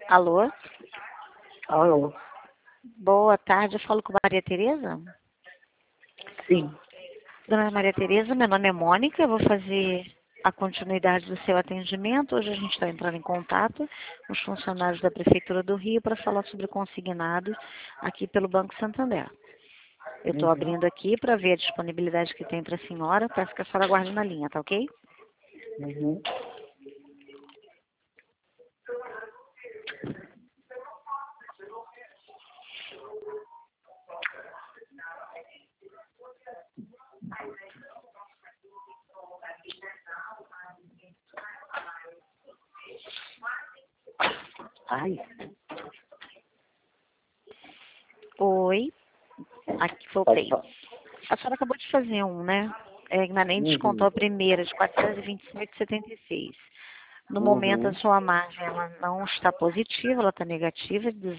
Alô? Alô? Boa tarde, eu falo com Maria Tereza? Sim. Dona Maria Tereza, meu nome é Mônica, eu vou fazer a continuidade do seu atendimento. Hoje a gente está entrando em contato com os funcionários da Prefeitura do Rio para falar sobre consignados aqui pelo Banco Santander. Eu estou abrindo aqui para ver a disponibilidade que tem para a senhora. Peço que a senhora aguarde na linha, tá ok? Uhum. Ai. Oi, aqui voltei. A senhora acabou de fazer um, né? Ainda nem descontou a primeira, de R$ 427,76. No momento, a sua margem ela não está positiva, ela está negativa, de R$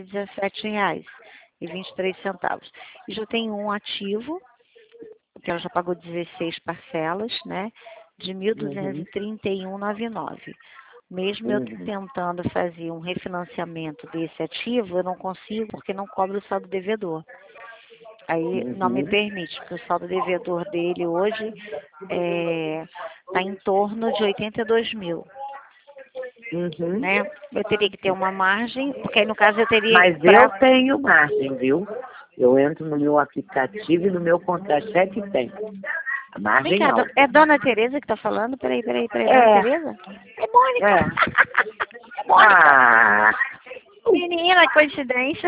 217,23. E já tem um ativo, que ela já pagou 16 parcelas, né? De R$ 1.231,99. Mesmo eu tentando fazer um refinanciamento desse ativo, eu não consigo porque não cobre o saldo devedor. Aí não me permite, porque o saldo devedor dele hoje está em torno de 82 mil. Né? Eu teria que ter uma margem, porque aí no caso eu teria... Mas eu tenho margem, viu? Eu entro no meu aplicativo e no meu contra-cheque tem. A margem Vem cá, alta. é Dona Tereza que está falando? Peraí, Dona Tereza? É Mônica! É. É Mônica! Ah! Menina, coincidência!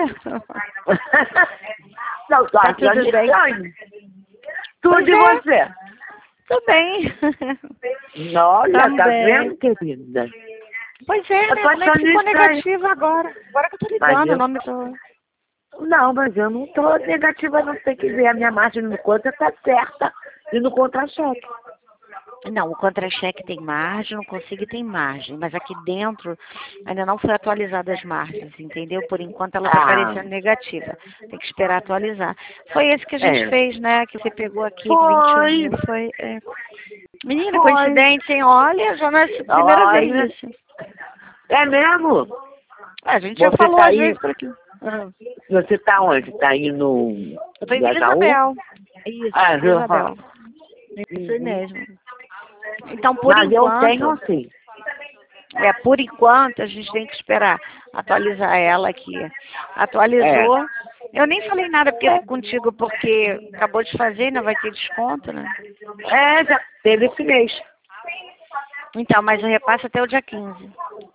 Não, tô Tá achando tudo bem? estranho. Tudo Pois de é. você. Tudo bem. Olha, tá Também. vendo, querida? Pois é, Eu né? tô Como é que achando ficou estranho. negativa agora? Agora que eu tô Mas ligando, o eu... nome do... Não, mas eu não tô negativa, não. Tem que ver. A minha margem no conta tá certa. E no contra-cheque. Não, o contra-cheque tem margem, não consigo tem margem, mas aqui dentro ainda não foi atualizada as margens, entendeu? Por enquanto ela está aparecendo negativa, tem que esperar atualizar. Foi esse que a gente fez, né? Que você pegou aqui de 21 mil, foi... Menina, coincidência, hein? Olha, já não é a primeira vez isso. É mesmo? A gente já falou às vezes por aqui. Você tá onde? Tá aí no... Eu tô em Vila Isabel. Isso, Vila Isabel. Isso mesmo. Então, por Mas enquanto... eu tenho assim. Por enquanto, a gente tem que esperar atualizar ela aqui. Atualizou. Eu nem falei nada contigo, porque acabou de fazer, não vai ter desconto, né? Já teve esse mês. Então, mas eu repasso até o dia 15.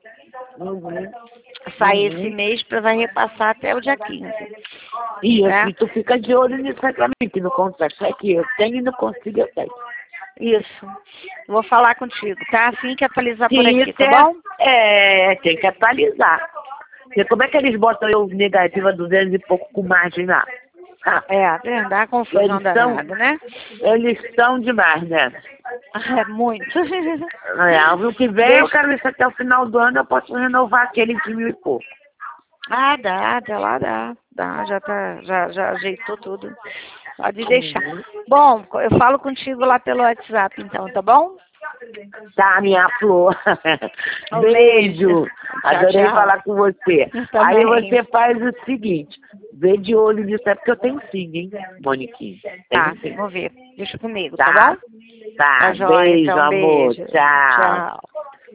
Sai esse mês, vai repassar até o dia 15. E tu fica de olho nisso aí pra mim, que no contra-cheque eu tenho e não consigo eu tenho. Isso. Vou falar contigo, tá? Assim que atualizar por aqui, tá bom? Tem que atualizar. Porque como é que eles botam eu negativa 200 e pouco com margem lá? Dá confusão danada, né? Eles são demais, né? É muito. Ano que vem eu quero isso até o final do ano, eu posso renovar aquele de 1.000 e pouco. Dá, até lá dá. Já ajeitou tudo. Pode deixar. Bom, eu falo contigo lá pelo WhatsApp, então, tá bom? Tá, minha flor. Beijo. Adorei Tchau. falar com você. Aí você faz o seguinte, vê de olho nisso, é porque eu tenho sim, hein, Moniquinha. Tá, vou ver. Deixa comigo, tá bom? Tá, Tá joia, beijo, então, amor. beijo. Tchau. Tchau.